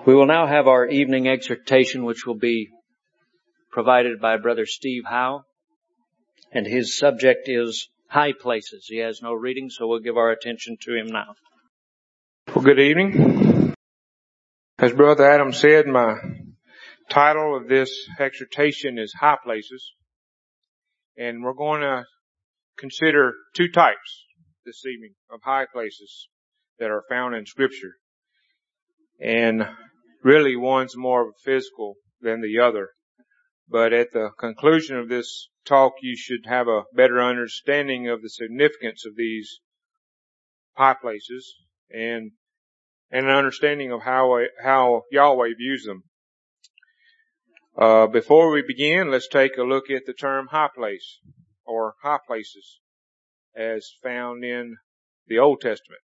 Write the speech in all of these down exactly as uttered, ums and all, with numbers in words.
We will now have our evening exhortation, which will be provided by Brother Steve Howe, and his subject is high places. He has no reading, so we'll give our attention to him now. Well, good evening. As Brother Adam said, my title of this exhortation is High Places, and we're going to consider two types this evening of high places that are found in Scripture. And really one's more physical than the other. But at the conclusion of this talk, you should have a better understanding of the significance of these high places and, and an understanding of how, how Yahweh views them. Uh, before we begin, let's take a look at the term high place or high places as found in the Old Testament.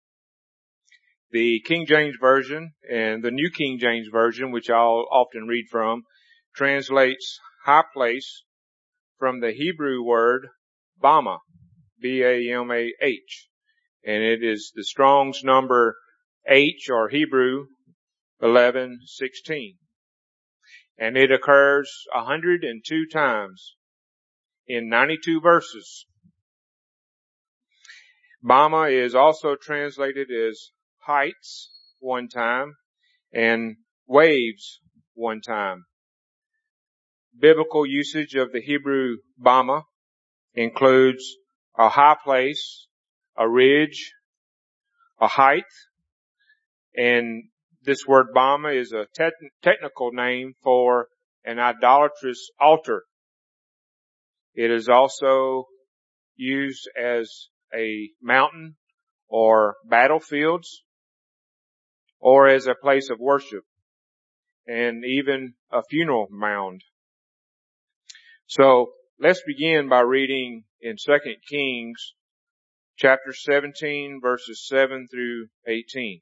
The King James Version and the New King James Version, which I'll often read from, translates high place from the Hebrew word Bama, B A M A H. And it is the Strong's number H, or Hebrew, eleven sixteen. And it occurs one hundred two times in ninety-two verses. Bama is also translated as heights one time and waves one time. Biblical usage of the Hebrew Bama includes a high place, a ridge, a height, and this word Bama is a te- technical name for an idolatrous altar. It is also used as a mountain or battlefields, or as a place of worship, and even a funeral mound. So let's begin by reading in Second Kings chapter seventeen, verses seven through eighteen.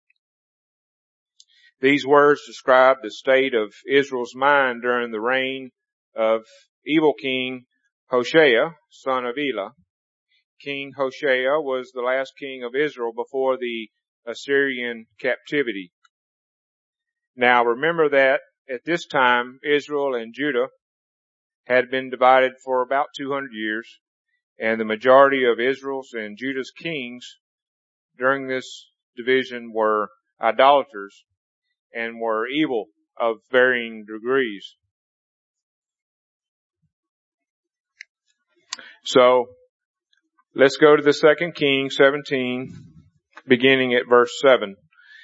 These words describe the state of Israel's mind during the reign of evil King Hoshea, son of Elah. King Hoshea was the last king of Israel before the Assyrian captivity. Now remember that at this time Israel and Judah had been divided for about two hundred years, and the majority of Israel's and Judah's kings during this division were idolaters and were evil of varying degrees. So let's go to the Second Kings seventeen, beginning at verse seven.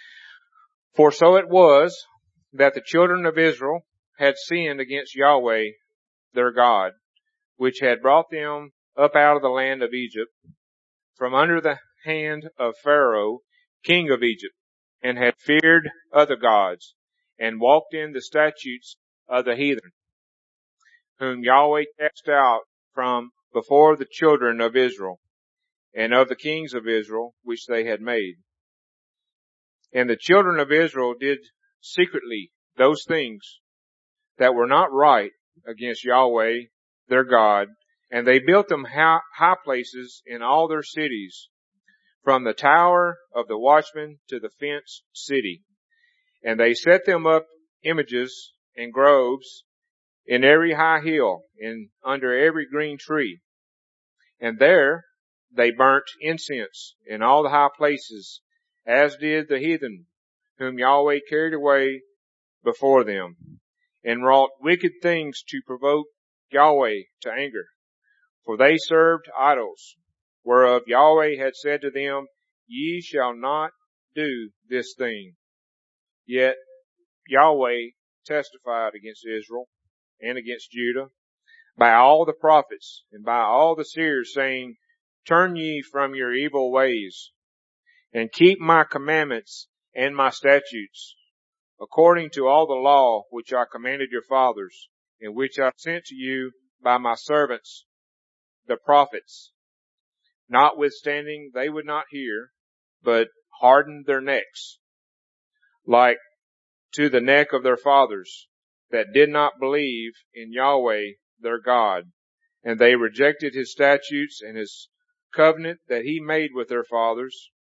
For so it was that the children of Israel had sinned against Yahweh their God, which had brought them up out of the land of Egypt, from under the hand of Pharaoh, king of Egypt, and had feared other gods, and walked in the statutes of the heathen, whom Yahweh cast out from before the children of Israel, and of the kings of Israel, which they had made. And the children of Israel did secretly those things that were not right against Yahweh their God, and they built them high places in all their cities, from the tower of the watchman to the fenced city. And they set them up images and groves in every high hill and under every green tree. And there they burnt incense in all the high places, as did the heathen, whom Yahweh carried away before them, and wrought wicked things to provoke Yahweh to anger. For they served idols, whereof Yahweh had said to them, Ye shall not do this thing. Yet Yahweh testified against Israel and against Judah by all the prophets and by all the seers, saying, Turn ye from your evil ways, and keep my commandments and my statutes, according to all the law which I commanded your fathers, and which I sent to you by my servants, the prophets. Notwithstanding, they would not hear, but hardened their necks, like to the neck of their fathers, that did not believe in Yahweh their God. And they rejected his statutes and his covenant that he made with their fathers,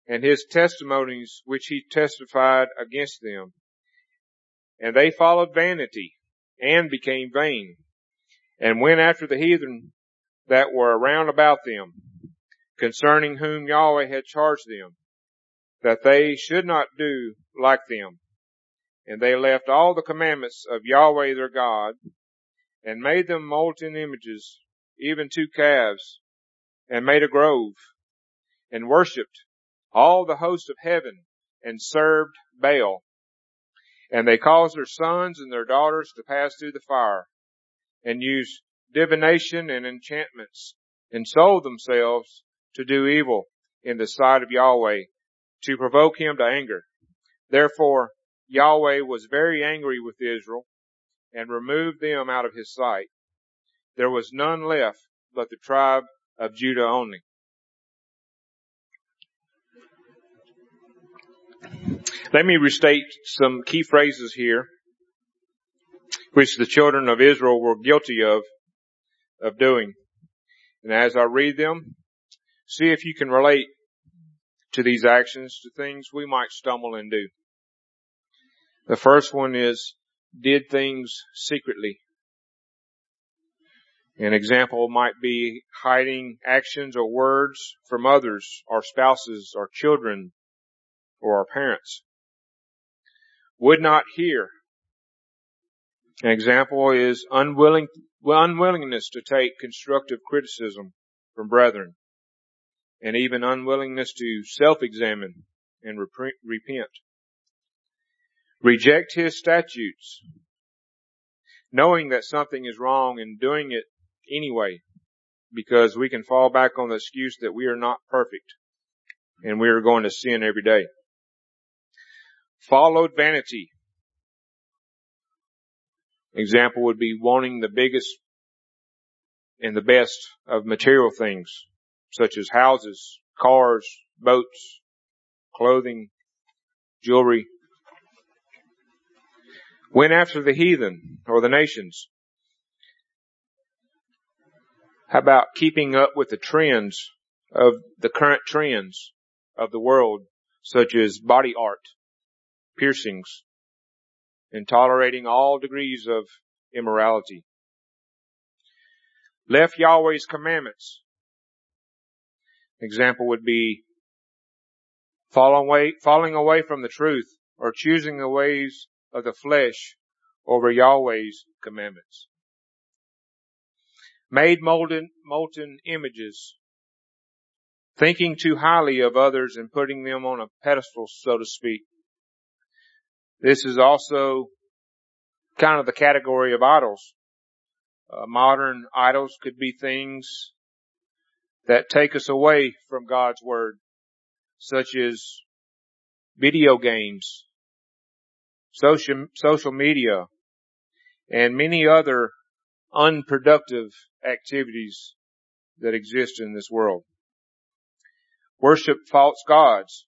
and his testimonies which he testified against them. And they followed vanity, and became vain, and went after the heathen that were round about them, concerning whom Yahweh had charged them, that they should not do like them. And they left all the commandments of Yahweh their God, and made them molten images, even two calves, and made a grove, and worshipped all the host of heaven, and served Baal. And they caused their sons and their daughters to pass through the fire, and used divination and enchantments, and sold themselves to do evil in the sight of Yahweh, to provoke him to anger. Therefore Yahweh was very angry with Israel, and removed them out of his sight. There was none left but the tribe of Judah only. Let me restate some key phrases here, which the children of Israel were guilty of, of doing. And as I read them, see if you can relate to these actions to things we might stumble and do. The first one is, did things secretly. An example might be hiding actions or words from others, our spouses, our children, or our parents. Would not hear. An example is unwilling, unwillingness to take constructive criticism from brethren, and even unwillingness to self-examine and repre- repent. Reject his statutes, knowing that something is wrong and doing it anyway, because we can fall back on the excuse that we are not perfect and we are going to sin every day. Followed vanity. Example would be wanting the biggest and the best of material things, such as houses, cars, boats, clothing, jewelry. Went after the heathen or the nations. How about keeping up with the trends of the current trends of the world, such as body art, piercings, and tolerating all degrees of immorality. Left Yahweh's commandments. Example would be falling away, falling away from the truth, or choosing the ways of the flesh over Yahweh's commandments. Made molten, molten images, thinking too highly of others and putting them on a pedestal, so to speak. This is also kind of the category of idols. Uh, modern idols could be things that take us away from God's Word, such as video games, social, social media, and many other unproductive activities that exist in this world. Worship false gods,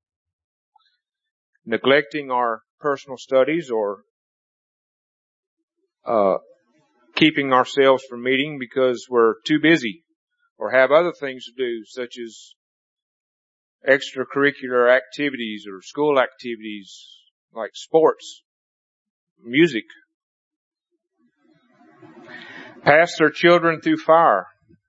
neglecting our personal studies, or uh keeping ourselves from meeting because we're too busy or have other things to do, such as extracurricular activities or school activities like sports, music. Pass their children through fire.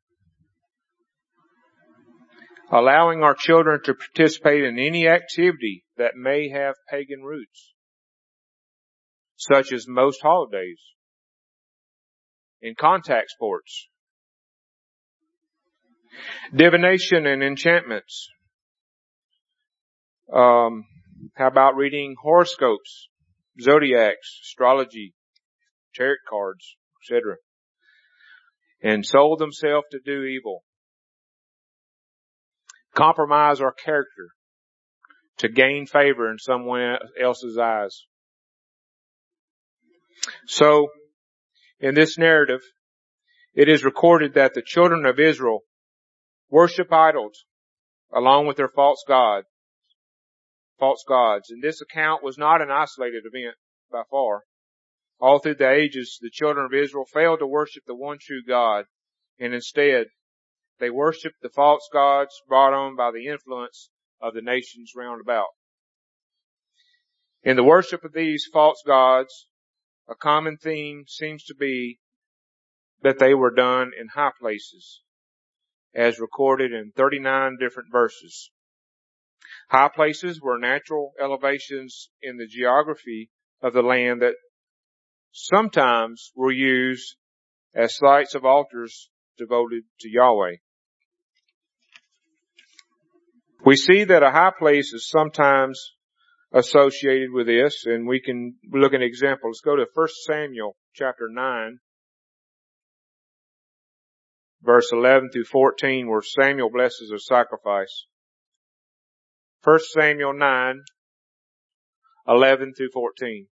Allowing our children to participate in any activity that may have pagan roots, such as most holidays, in contact sports. Divination and enchantments. Um, how about reading horoscopes, zodiacs, astrology, tarot cards, et cetera, and sold themselves to do evil. Compromise our character to gain favor in someone else's eyes. So, in this narrative, it is recorded that the children of Israel worship idols along with their false god, false gods. And this account was not an isolated event by far. All through the ages, the children of Israel failed to worship the one true God, and instead, they worshiped the false gods brought on by the influence of the nations round about. In the worship of these false gods, a common theme seems to be that they were done in high places, as recorded in thirty-nine different verses. High places were natural elevations in the geography of the land that sometimes were used as sites of altars devoted to Yahweh. We see that a high place is sometimes associated with this, and we can look at an example. Let's go to First Samuel chapter nine, verse eleven through fourteen, where Samuel blesses a sacrifice. First Samuel nine, eleven through fourteen.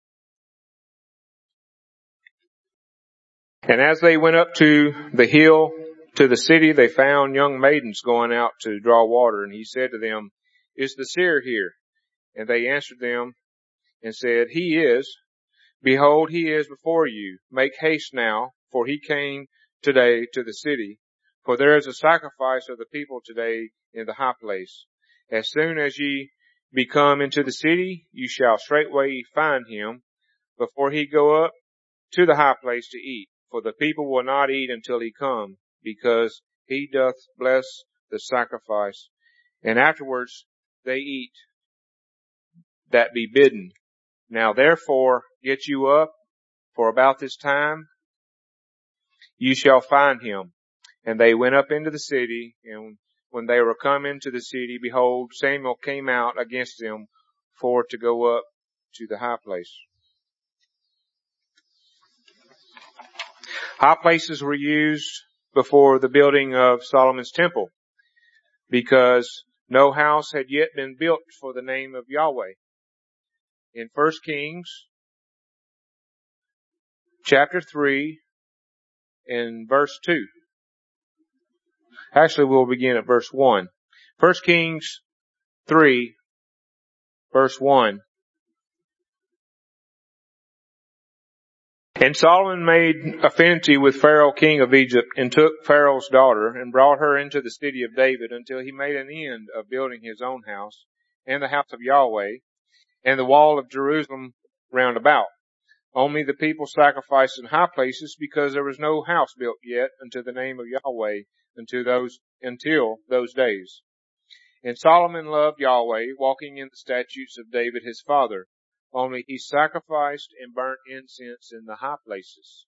And as they went up to the hill, to the city, they found young maidens going out to draw water. And he said to them, "Is the seer here?" And they answered them and said, "He is. Behold, he is before you. Make haste now, for he came today to the city. For there is a sacrifice of the people today in the high place. As soon as ye be come into the city, you shall straightway find him before he go up to the high place to eat. For the people will not eat until he come, because he doth bless the sacrifice. And afterwards they eat that be bidden. Now therefore get you up, for about this time you shall find him." And they went up into the city, and when they were come into the city, behold, Samuel came out against them for to go up to the high place. High places were used before the building of Solomon's temple, because no house had yet been built for the name of Yahweh. In First Kings chapter three and verse two. Actually, we'll begin at verse one. First Kings three, verse one. And Solomon made affinity with Pharaoh king of Egypt, and took Pharaoh's daughter, and brought her into the city of David, until he made an end of building his own house, and the house of Yahweh, and the wall of Jerusalem round about. Only the people sacrificed in high places, because there was no house built yet unto the name of Yahweh until those, until those days. And Solomon loved Yahweh, walking in the statutes of David his father. Only he sacrificed and burnt incense in the high places.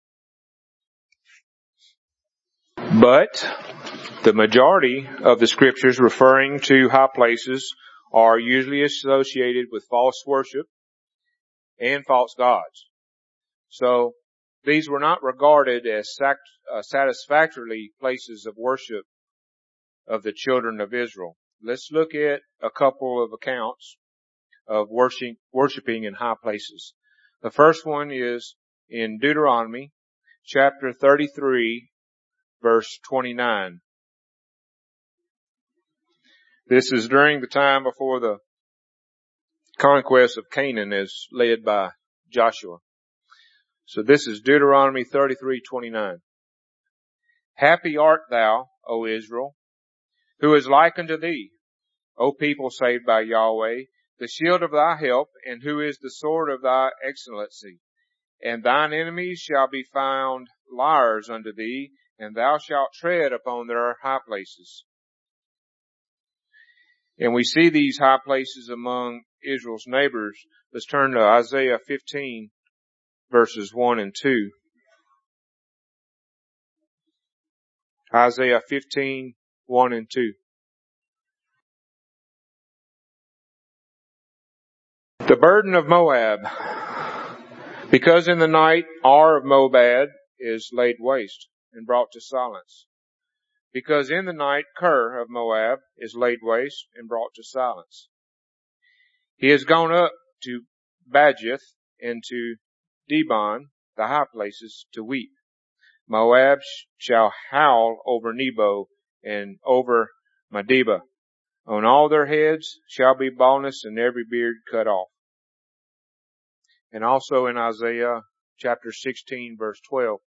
But the majority of the scriptures referring to high places are usually associated with false worship and false gods. So these were not regarded as sac- uh, satisfactorily places of worship of the children of Israel. Let's look at a couple of accounts of worship, worshiping in high places. The first one is in Deuteronomy chapter thirty-three, verse twenty-nine. This is during the time before the conquest of Canaan as led by Joshua. So this is Deuteronomy thirty-three twenty-nine. "Happy art thou, O Israel, who is like unto thee, O people saved by Yahweh, the shield of thy help, and who is the sword of thy excellency. And thine enemies shall be found liars unto thee, and thou shalt tread upon their high places." And we see these high places among Israel's neighbors. Let's turn to Isaiah fifteen, verses one and two. Isaiah fifteen, one and two. "The burden of Moab, because in the night Ar of Moab is laid waste and brought to silence. Because in the night Ker of Moab is laid waste and brought to silence. He has gone up to Bajith and to Dibon, the high places, to weep. Moab shall howl over Nebo and over Medeba. On all their heads shall be baldness, and every beard cut off." And also in Isaiah chapter sixteen, verse twelve.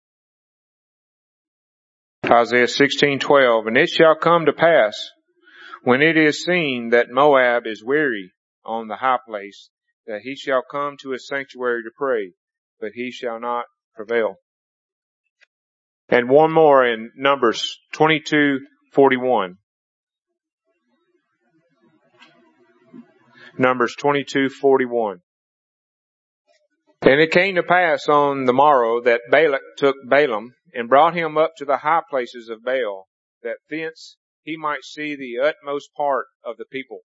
Isaiah sixteen twelve. "And it shall come to pass, When it is seen that Moab is weary on the high place, that he shall come to his sanctuary to pray, but he shall not prevail. And one more in Numbers twenty-two forty-one. Numbers twenty-two forty-one. And it came to pass on the morrow that Balak took Balaam and brought him up to the high places of Baal, that thence he might see the utmost part of the people.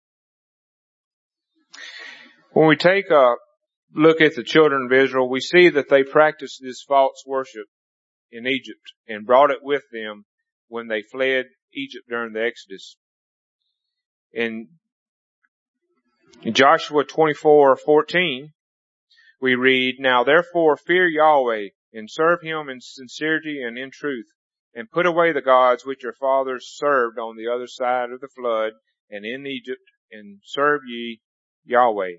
When we take a look at the children of Israel, we see that they practiced this false worship in Egypt and brought it with them when they fled Egypt during the Exodus. In Joshua twenty-four fourteen, we read, Now therefore fear Yahweh, and serve him in sincerity and in truth, and put away the gods which your fathers served on the other side of the flood and in Egypt, and serve ye Yahweh.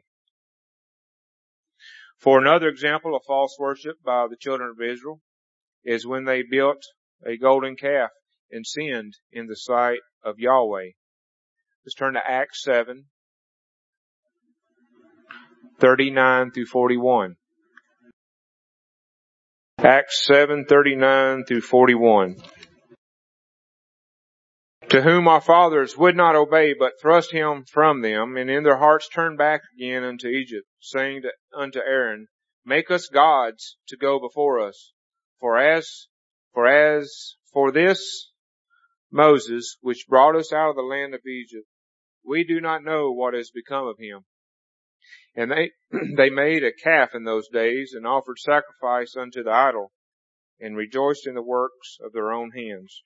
For another example of false worship by the children of Israel is when they built a golden calf and sinned in the sight of Yahweh. Let's turn to Acts seven, thirty-nine through forty-one. Acts seven, thirty-nine through forty-one. To whom our fathers would not obey, but thrust him from them, and in their hearts turned back again unto Egypt, saying to, unto Aaron, Make us gods to go before us. For as, for as for this Moses, which brought us out of the land of Egypt, we do not know what has become of him. And they, they made a calf in those days, and offered sacrifice unto the idol, and rejoiced in the works of their own hands.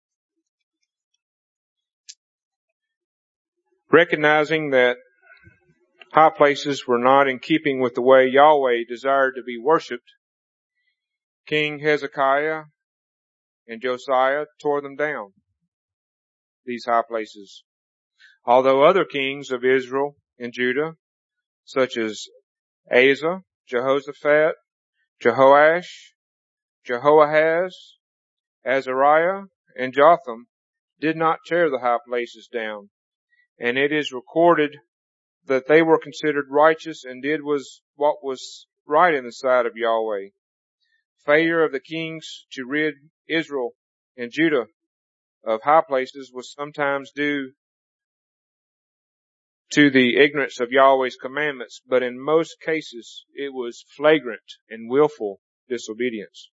Recognizing that high places were not in keeping with the way Yahweh desired to be worshipped, King Hezekiah and Josiah tore them down, these high places. Although other kings of Israel and Judah, such as Asa, Jehoshaphat, Jehoash, Jehoahaz, Azariah, and Jotham, did not tear the high places down. And it is recorded that they were considered righteous and did was what was right in the sight of Yahweh. Failure of the kings to rid Israel and Judah of high places was sometimes due to the ignorance of Yahweh's commandments, but in most cases it was flagrant and willful disobedience.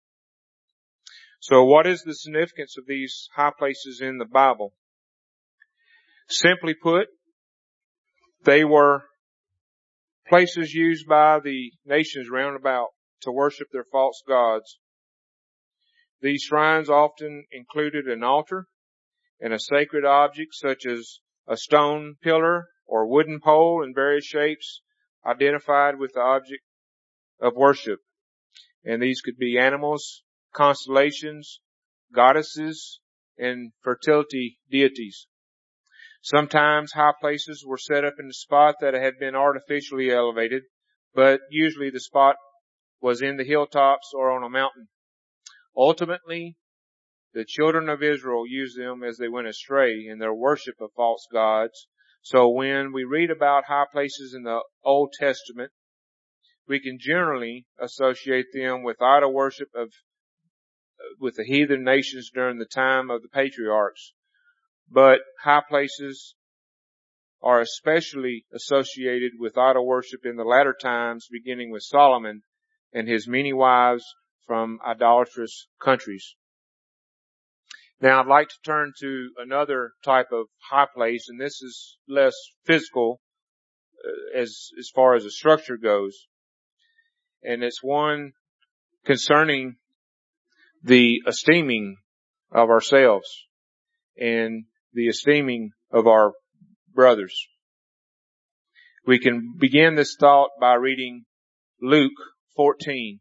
So what is the significance of these high places in the Bible? Simply put, they were places used by the nations round about to worship their false gods. These shrines often included an altar and a sacred object such as a stone pillar or wooden pole in various shapes identified with the object of worship. And these could be animals, constellations, goddesses, and fertility deities. Sometimes high places were set up in a spot that had been artificially elevated, but usually the spot was in the hilltops or on a mountain. Ultimately, the children of Israel used them as they went astray in their worship of false gods. So when we read about high places in the Old Testament, we can generally associate them with idol worship of, with the heathen nations during the time of the patriarchs. But high places are especially associated with idol worship in the latter times, beginning with Solomon and his many wives from idolatrous countries. Now I'd like to turn to another type of high place, and this is less physical uh, as, as far as the structure goes. And it's one concerning the esteeming of ourselves and the esteeming of our brothers. We can begin this thought by reading Luke fourteen,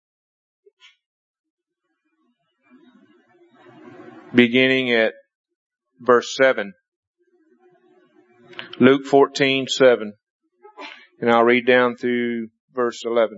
beginning at verse seven. Luke fourteen, seven. And I'll read down through verse eleven.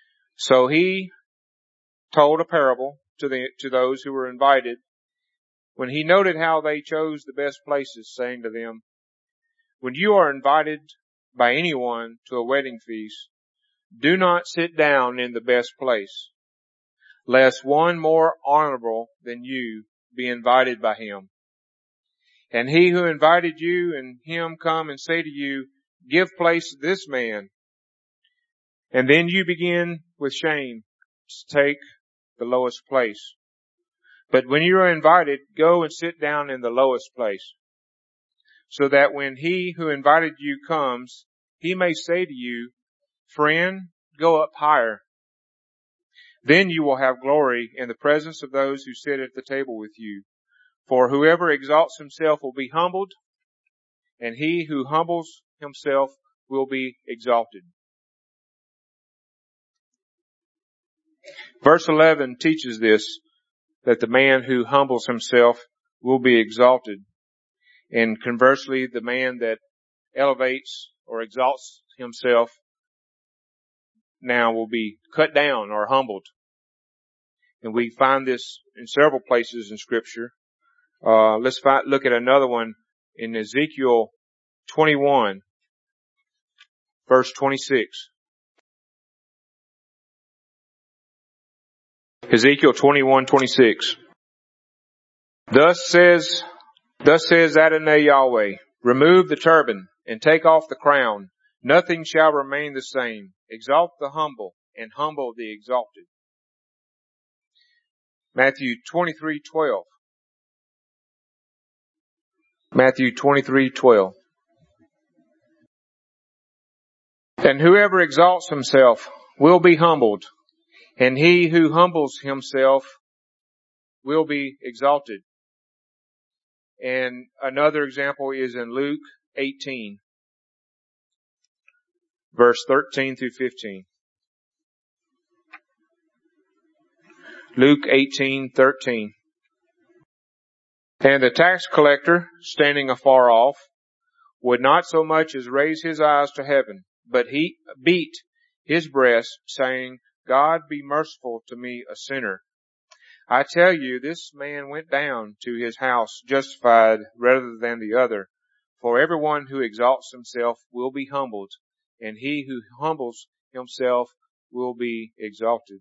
So he told a parable to the, to those who were invited when he noted how they chose the best places, saying to them, "When you are invited by anyone to a wedding feast, do not sit down in the best place, lest one more honorable than you be invited by him. And he who invited you and him come and say to you, 'Give place to this man.' And then you begin with shame to take the lowest place. But when you are invited, go and sit down in the lowest place, so that when he who invited you comes, he may say to you, 'Friend, go up higher.' Then you will have glory in the presence of those who sit at the table with you. For whoever exalts himself will be humbled, and he who humbles himself will be exalted." Verse eleven teaches this, that the man who humbles himself will be exalted. And conversely, the man that elevates or exalts himself now will be cut down or humbled. And we find this in several places in Scripture. Uh, let's find, look at another one in Ezekiel twenty-one, verse twenty-six. Ezekiel twenty-one, twenty-six. Thus says, thus says Adonai Yahweh, remove the turban and take off the crown. Nothing shall remain the same. Exalt the humble and humble the exalted. Matthew twenty-three, twelve. Matthew twenty-three, twelve. And whoever exalts himself will be humbled, and he who humbles himself will be exalted. And another example is in Luke eighteen, verse thirteen through fifteen. Luke eighteen, thirteen. And the tax collector, standing afar off, would not so much as raise his eyes to heaven, but he beat his breast, saying, God be merciful to me, a sinner. I tell you, this man went down to his house justified rather than the other. For everyone who exalts himself will be humbled, and he who humbles himself will be exalted.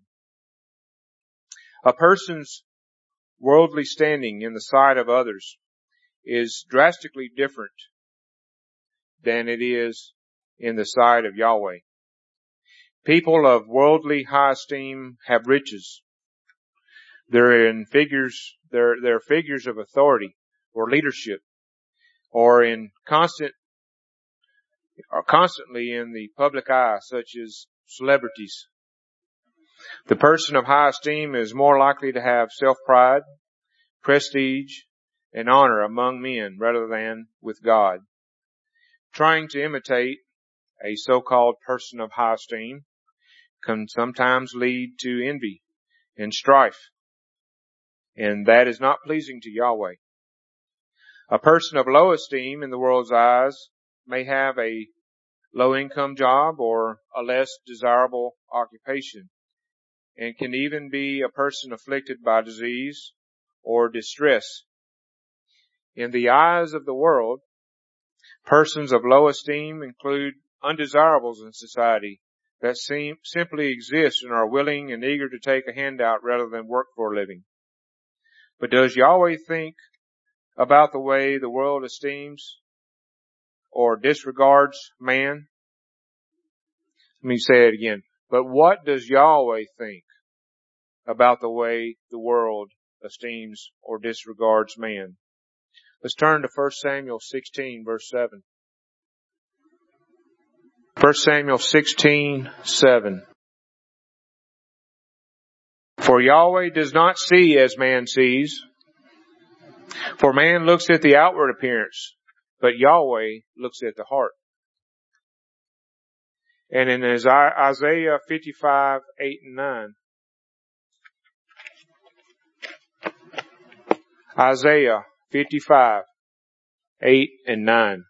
A person's worldly standing in the sight of others is drastically different than it is in the sight of Yahweh. People of worldly high esteem have riches. They're in figures, they're, they're figures of authority or leadership, or in constant, or constantly in the public eye, such as celebrities. The person of high esteem is more likely to have self-pride, prestige, and honor among men rather than with God. Trying to imitate a so-called person of high esteem can sometimes lead to envy and strife, and that is not pleasing to Yahweh. A person of low esteem in the world's eyes may have a low-income job or a less desirable occupation, and can even be a person afflicted by disease or distress. In the eyes of the world, persons of low esteem include undesirables in society that seem, simply exist and are willing and eager to take a handout rather than work for a living. But does Yahweh think about the way the world esteems or disregards man? Let me say it again. But what does Yahweh think about the way the world esteems or disregards man? Let's turn to First Samuel sixteen, verse seven. First Samuel sixteen, seven. For Yahweh does not see as man sees. For man looks at the outward appearance, but Yahweh looks at the heart. And in Isaiah fifty-five, eight and nine. Isaiah fifty-five, eight and nine.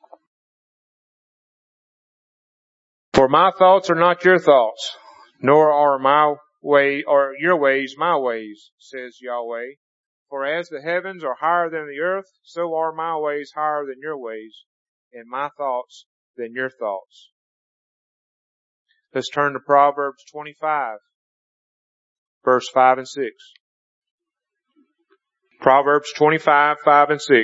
For my thoughts are not your thoughts, nor are my way or your ways my ways, says Yahweh. For as the heavens are higher than the earth, so are my ways higher than your ways, and my thoughts than your thoughts. Let's turn to Proverbs twenty-five, verse five and six. Proverbs twenty-five, five and six.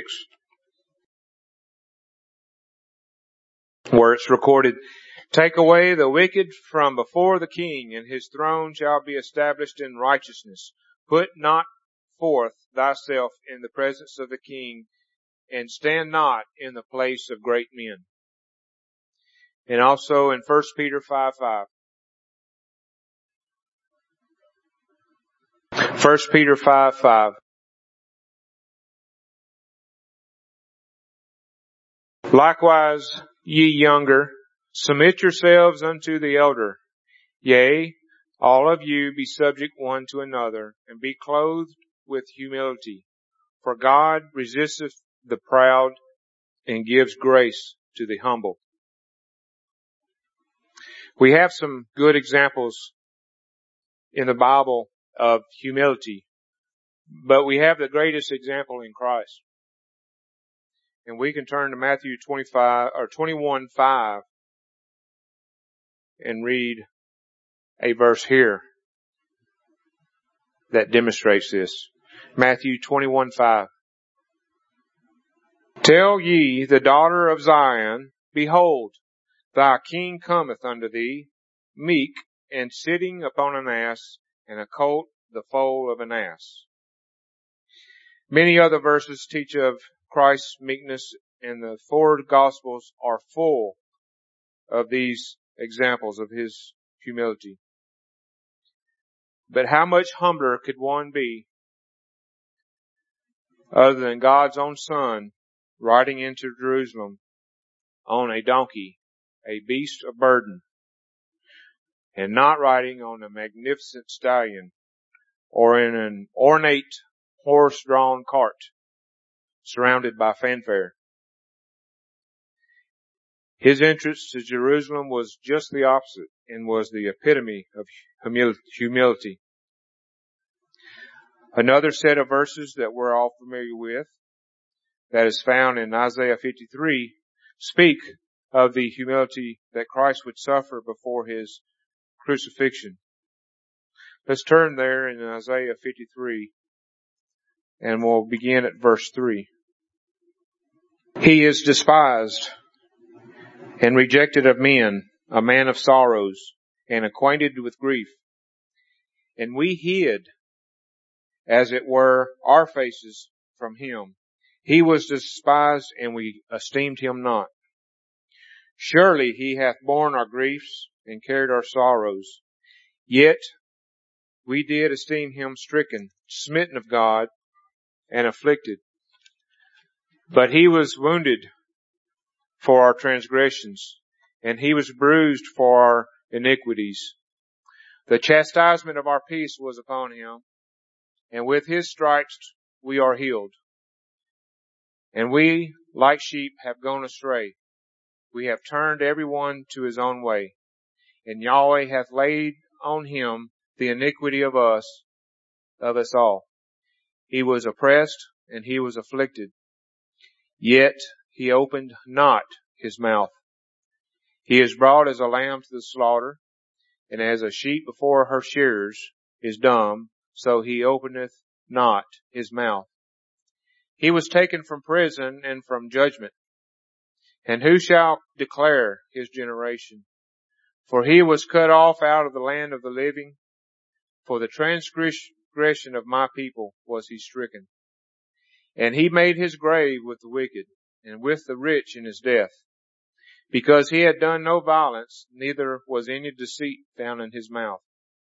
Where it's recorded, take away the wicked from before the king, and his throne shall be established in righteousness. Put not forth thyself in the presence of the king, and stand not in the place of great men. And also in First Peter five, five. First Peter five, five. Likewise, ye younger, submit yourselves unto the elder. Yea, all of you be subject one to another, and be clothed with humility. For God resisteth the proud, and gives grace to the humble. We have some good examples in the Bible of humility, but we have the greatest example in Christ. And we can turn to Matthew twenty-five or twenty-one, five and read a verse here that demonstrates this. Matthew twenty-one, five. Tell ye the daughter of Zion, behold, thy king cometh unto thee, meek, and sitting upon an ass, and a colt the foal of an ass. Many other verses teach of Christ's meekness, and the four Gospels are full of these examples of his humility. But how much humbler could one be other than God's own Son riding into Jerusalem on a donkey, a beast of burden, and not riding on a magnificent stallion or in an ornate horse-drawn cart surrounded by fanfare. His entrance to Jerusalem was just the opposite and was the epitome of humility. Another set of verses that we're all familiar with, that is found in Isaiah fifty-three, speak of the humility that Christ would suffer before his crucifixion. Let's turn there in Isaiah fifty-three, and we'll begin at verse three. He is despised and rejected of men, a man of sorrows, and acquainted with grief. And we hid, as it were, our faces from him. He was despised, and we esteemed him not. Surely he hath borne our griefs and carried our sorrows. Yet we did esteem him stricken, smitten of God, and afflicted. But he was wounded for our transgressions, and he was bruised for our iniquities. The chastisement of our peace was upon him, and with his stripes we are healed. And we, like sheep, have gone astray. We have turned every one to his own way, and Yahweh hath laid on him the iniquity of us, of us all. He was oppressed, and he was afflicted, yet he opened not his mouth. He is brought as a lamb to the slaughter, and as a sheep before her shearers is dumb, so he openeth not his mouth. He was taken from prison and from judgment. And who shall declare his generation? For he was cut off out of the land of the living. For the transgression of my people was he stricken. And he made his grave with the wicked, and with the rich in his death. Because he had done no violence, neither was any deceit found in his mouth.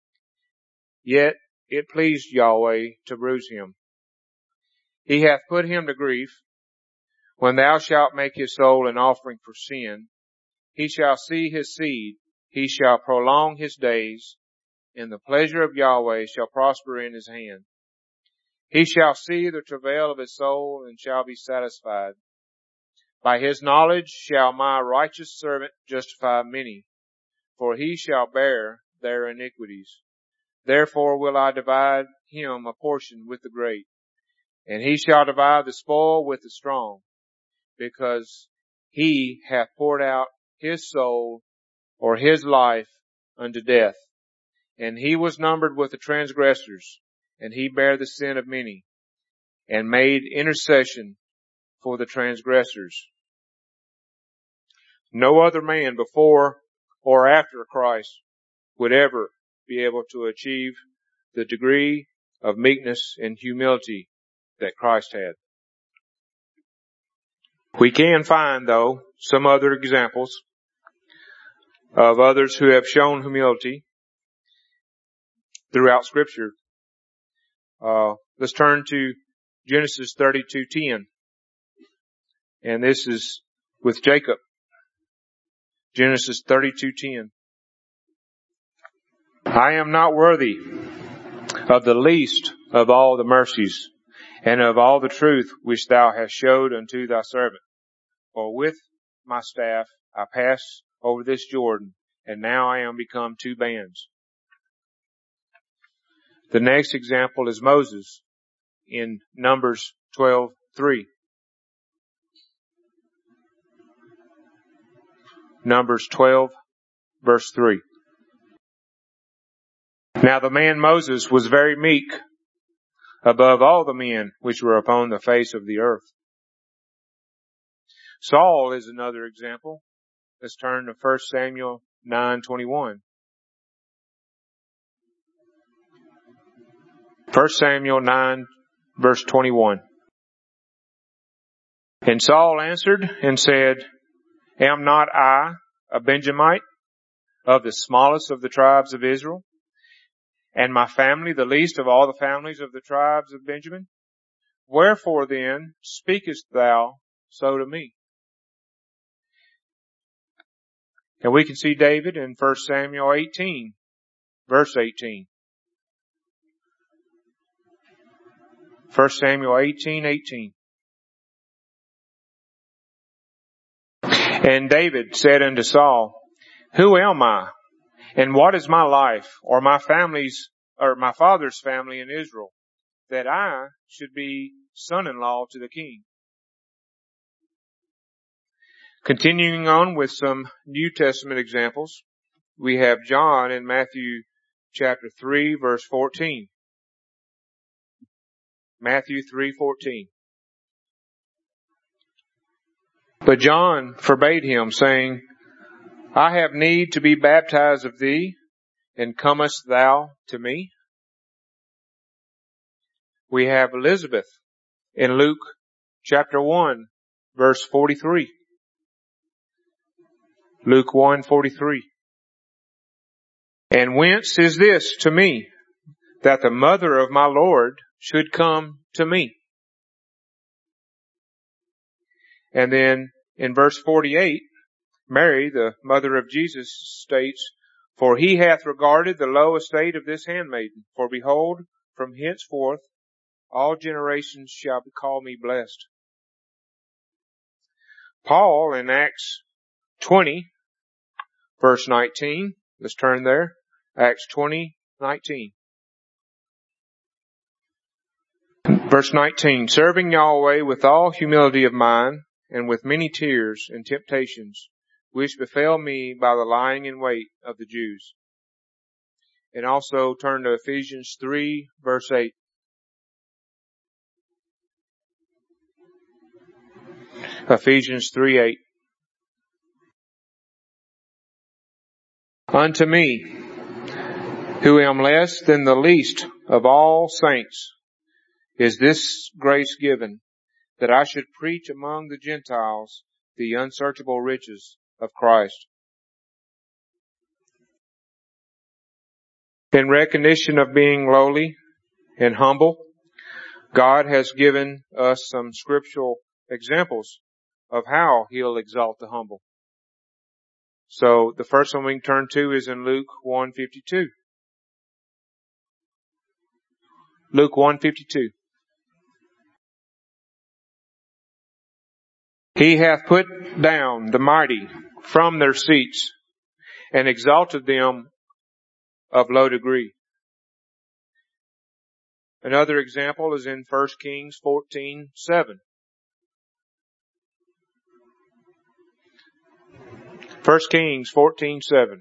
Yet it pleased Yahweh to bruise him. He hath put him to grief. When thou shalt make his soul an offering for sin, he shall see his seed, he shall prolong his days, and the pleasure of Yahweh shall prosper in his hand. He shall see the travail of his soul, and shall be satisfied. By his knowledge shall my righteous servant justify many, for he shall bear their iniquities. Therefore will I divide him a portion with the great, And he shall divide the spoil with the strong, because he hath poured out his soul or his life unto death. And he was numbered with the transgressors, and he bare the sin of many, and made intercession for the transgressors. No other man before or after Christ would ever be able to achieve the degree of meekness and humility that Christ had. We can find, though, some other examples of others who have shown humility throughout Scripture. Uh, let's turn to Genesis thirty-two ten. And this is with Jacob. Genesis thirty-two ten. I am not worthy of the least of all the mercies and of all the truth which thou hast showed unto thy servant. For with my staff I pass over this Jordan, and now I am become two bands. The next example is Moses in Numbers twelve three. Numbers twelve verse three. Now the man Moses was very meek above all the men which were upon the face of the earth. Saul is another example. Let's turn to First Samuel nine twenty-one. First Samuel nine verse twenty-one. And Saul answered and said, Am not I a Benjamite of the smallest of the tribes of Israel, and my family the least of all the families of the tribes of Benjamin? Wherefore then speakest thou so to me? And we can see David in First Samuel eighteen, verse eighteen. First Samuel eighteen eighteen. And David said unto Saul, Who am I? And what is my life, or my family's, or my father's family in Israel, that I should be son-in-law to the king? Continuing on with some New Testament examples, we have John in Matthew chapter three, verse fourteen. Matthew three fourteen. But John forbade him, saying, I have need to be baptized of thee, and comest thou to me? We have Elizabeth in Luke chapter one, verse forty-three. Luke one forty-three. And whence is this to me, that the mother of my Lord should come to me? And then in verse forty-eight, Mary, the mother of Jesus, states, For he hath regarded the low estate of this handmaiden. For behold, from henceforth all generations shall call me blessed. Paul in Acts twenty, verse nineteen. Let's turn there. Acts twenty, nineteen. Verse nineteen. Serving Yahweh with all humility of mind, and with many tears and temptations, which befell me by the lying in wait of the Jews. And also turn to Ephesians three, verse eight. Ephesians three eight. Unto me, who am less than the least of all saints, is this grace given, that I should preach among the Gentiles the unsearchable riches of Christ. In recognition of being lowly and humble, God has given us some scriptural examples of how He'll exalt the humble. So the first one we can turn to is in Luke one fifty-two. Luke one fifty-two. He hath put down the mighty from their seats, and exalted them of low degree. Another example is in First Kings fourteen seven. First Kings fourteen seven.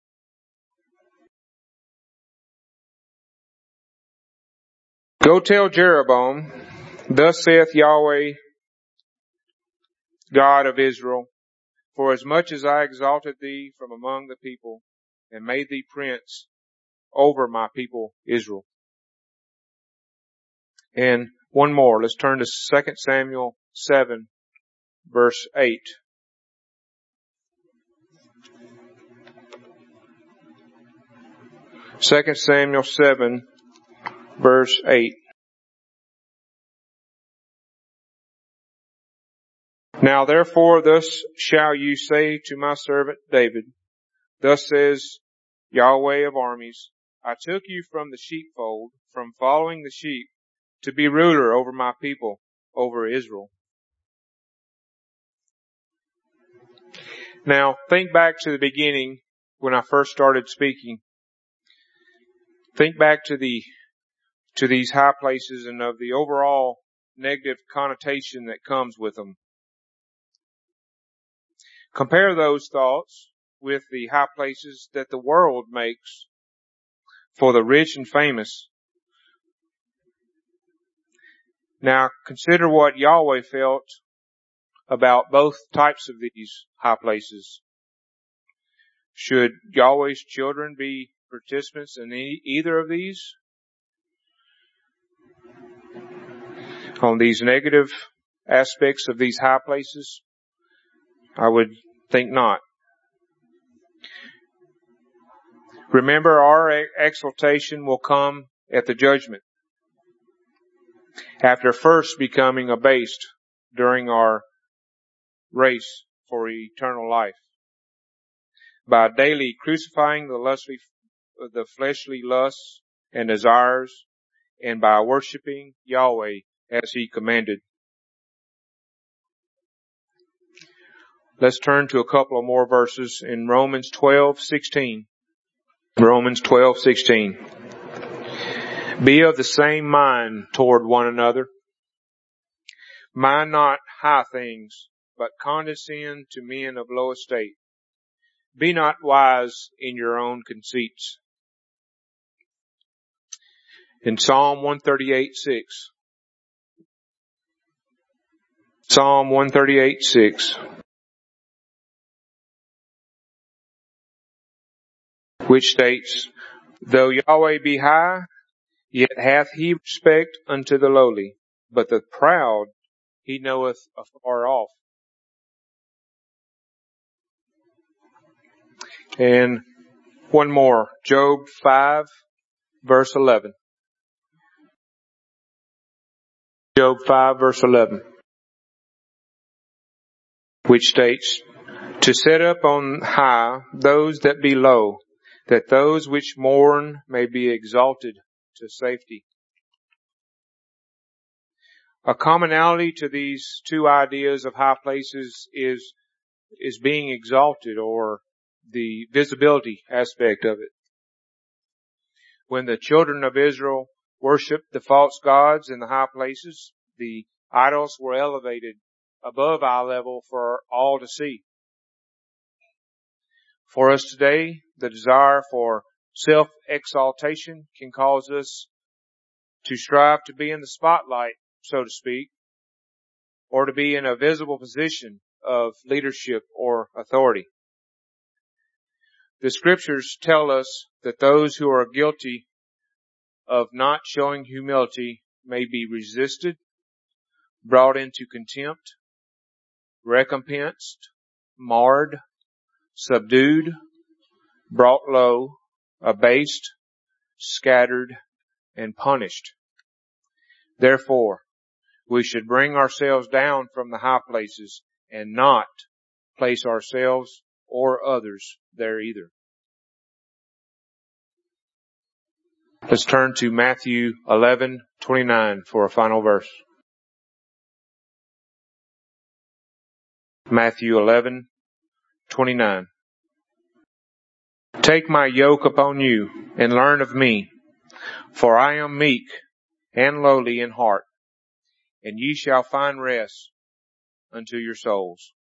Go tell Jeroboam, thus saith Yahweh, God of Israel, for as much as I exalted thee from among the people, and made thee prince over my people Israel. And one more. Let's turn to Second Samuel seven, verse eight. Second Samuel seven, verse eight. Now therefore thus shall you say to my servant David, thus says Yahweh of armies, I took you from the sheepfold, from following the sheep, to be ruler over my people, over Israel. Now think back to the beginning when I first started speaking. Think back to the, to these high places and of the overall negative connotation that comes with them. Compare those thoughts with the high places that the world makes for the rich and famous. Now consider what Yahweh felt about both types of these high places. Should Yahweh's children be participants in e- either of these? On these negative aspects of these high places? I would think not. Remember, our exaltation will come at the judgment, after first becoming abased during our race for eternal life, by daily crucifying the lustly, the fleshly lusts and desires, and by worshiping Yahweh as He commanded. Let's turn to a couple of more verses in Romans twelve sixteen. Romans twelve sixteen. Be of the same mind toward one another. Mind not high things, but condescend to men of low estate. Be not wise in your own conceits. In Psalm one thirty-eight six. Psalm one thirty-eight six. Which states, though Yahweh be high, yet hath He respect unto the lowly, but the proud He knoweth afar off. And one more, Job five, verse eleven. Job five, verse eleven. Which states, to set up on high those that be low, that those which mourn may be exalted to safety. A commonality to these two ideas of high places is, is being exalted, or the visibility aspect of it. When the children of Israel worshiped the false gods in the high places, the idols were elevated above eye level for all to see. For us today, the desire for self-exaltation can cause us to strive to be in the spotlight, so to speak, or to be in a visible position of leadership or authority. The scriptures tell us that those who are guilty of not showing humility may be resisted, brought into contempt, recompensed, marred, subdued, brought low, abased, scattered, and punished. Therefore, we should bring ourselves down from the high places and not place ourselves or others there either. Let's turn to Matthew eleven twenty-nine for a final verse. Matthew eleven twenty-nine. Take my yoke upon you and learn of me, for I am meek and lowly in heart, and ye shall find rest unto your souls.